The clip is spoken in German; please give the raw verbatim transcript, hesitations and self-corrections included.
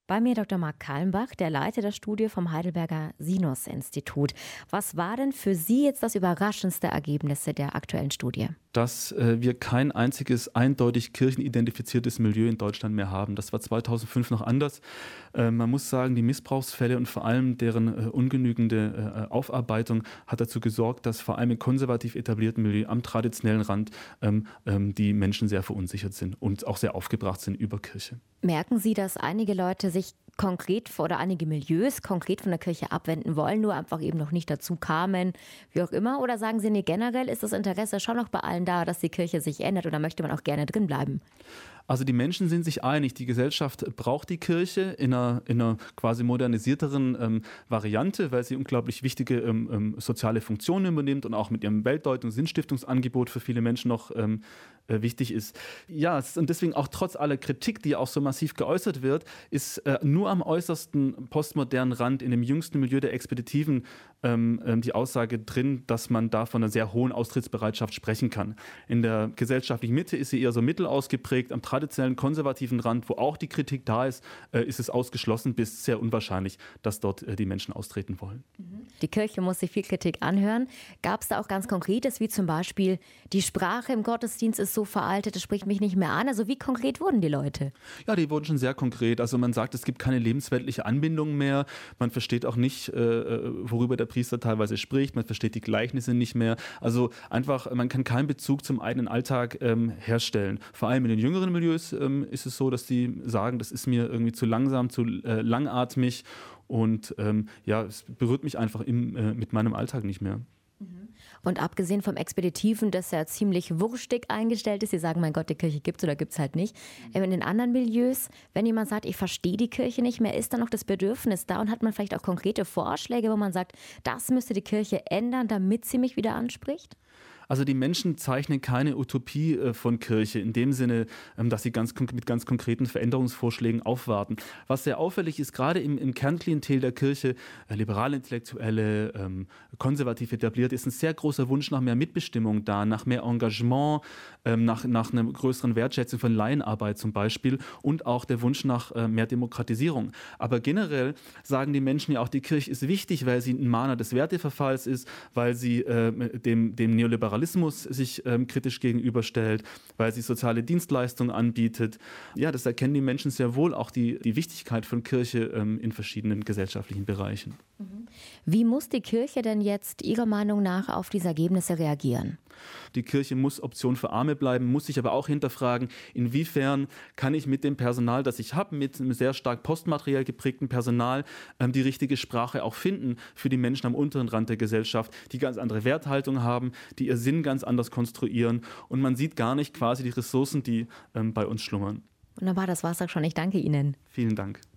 Bei mir Doktor Marc Kalmbach, der Leiter der Studie vom Heidelberger Sinus-Institut. Was war denn für Sie jetzt das überraschendste Ergebnis der aktuellen Studie? Dass äh, wir kein einziges eindeutig kirchenidentifiziertes Milieu in Deutschland mehr haben. Das war zweitausendfünf noch anders. Äh, man muss sagen, die Missbrauchsfälle und vor allem deren äh, ungenügende äh, Aufarbeitung hat dazu gesorgt, dass vor allem im konservativ etablierten Milieu am traditionellen Rand ähm, ähm, die Menschen sehr verunsichert sind und auch sehr aufgebracht sind über Kirche. Merken Sie, dass einige Leute sich konkret oder einige Milieus konkret von der Kirche abwenden wollen, nur einfach eben noch nicht dazu kamen, wie auch immer? Oder sagen Sie, nee, generell ist das Interesse schon noch bei allen da, dass die Kirche sich ändert oder möchte man auch gerne drin bleiben? Also die Menschen sind sich einig, die Gesellschaft braucht die Kirche in einer, in einer quasi modernisierteren ähm, Variante, weil sie unglaublich wichtige ähm, ähm, soziale Funktionen übernimmt und auch mit ihrem Weltdeutung- und Sinnstiftungsangebot für viele Menschen noch ähm, äh, wichtig ist. Ja, und deswegen auch trotz aller Kritik, die auch so massiv geäußert wird, ist äh, nur am äußersten postmodernen Rand, in dem jüngsten Milieu der Expeditiven, ähm, ähm, die Aussage drin, dass man da von einer sehr hohen Austrittsbereitschaft sprechen kann. In der gesellschaftlichen Mitte ist sie eher so mittel ausgeprägt, am traditionellen konservativen Rand, wo auch die Kritik da ist, äh, ist es ausgeschlossen bis sehr unwahrscheinlich, dass dort äh, die Menschen austreten wollen. Die Kirche muss sich viel Kritik anhören. Gab es da auch ganz Konkretes, wie zum Beispiel, die Sprache im Gottesdienst ist so veraltet, das spricht mich nicht mehr an. Also wie konkret wurden die Leute? Ja, die wurden schon sehr konkret. Also man sagt, es gibt keine lebensweltliche Anbindung mehr. Man versteht auch nicht, äh, worüber der Priester teilweise spricht. Man versteht die Gleichnisse nicht mehr. Also einfach, man kann keinen Bezug zum eigenen Alltag ähm, herstellen. Vor allem in den jüngeren Milieus ähm, ist es so, dass die sagen, das ist mir irgendwie zu langsam, zu äh, langatmig und ähm, ja, es berührt mich einfach im, äh, mit meinem Alltag nicht mehr. Und abgesehen vom Expeditiven, das ja ziemlich wurstig eingestellt ist, Sie sagen, mein Gott, die Kirche gibt es oder gibt es halt nicht. In den anderen Milieus, wenn jemand sagt, ich verstehe die Kirche nicht mehr, ist da noch das Bedürfnis da und hat man vielleicht auch konkrete Vorschläge, wo man sagt, das müsste die Kirche ändern, damit sie mich wieder anspricht? Also die Menschen zeichnen keine Utopie äh, von Kirche in dem Sinne, ähm, dass sie ganz mit ganz konkreten Veränderungsvorschlägen aufwarten. Was sehr auffällig ist, gerade im, im Kernklientel der Kirche, äh, liberale Intellektuelle, ähm, konservativ etabliert, ist ein sehr großer Wunsch nach mehr Mitbestimmung da, nach mehr Engagement, ähm, nach, nach einer größeren Wertschätzung von Laienarbeit zum Beispiel und auch der Wunsch nach äh, mehr Demokratisierung. Aber generell sagen die Menschen ja auch, die Kirche ist wichtig, weil sie ein Mahner des Werteverfalls ist, weil sie äh, dem, dem Neoliberalismus sich ähm, kritisch gegenüberstellt, weil sie soziale Dienstleistungen anbietet. Ja, das erkennen die Menschen sehr wohl, auch die, die Wichtigkeit von Kirche ähm, in verschiedenen gesellschaftlichen Bereichen. Wie muss die Kirche denn jetzt Ihrer Meinung nach auf diese Ergebnisse reagieren? Die Kirche muss Option für Arme bleiben, muss sich aber auch hinterfragen, inwiefern kann ich mit dem Personal, das ich habe, mit einem sehr stark postmateriell geprägten Personal, ähm, die richtige Sprache auch finden für die Menschen am unteren Rand der Gesellschaft, die ganz andere Werthaltung haben, die ihr Sinn ganz anders konstruieren und man sieht gar nicht quasi die Ressourcen, die ähm, bei uns schlummern. Wunderbar, das war's auch schon. Ich danke Ihnen. Vielen Dank.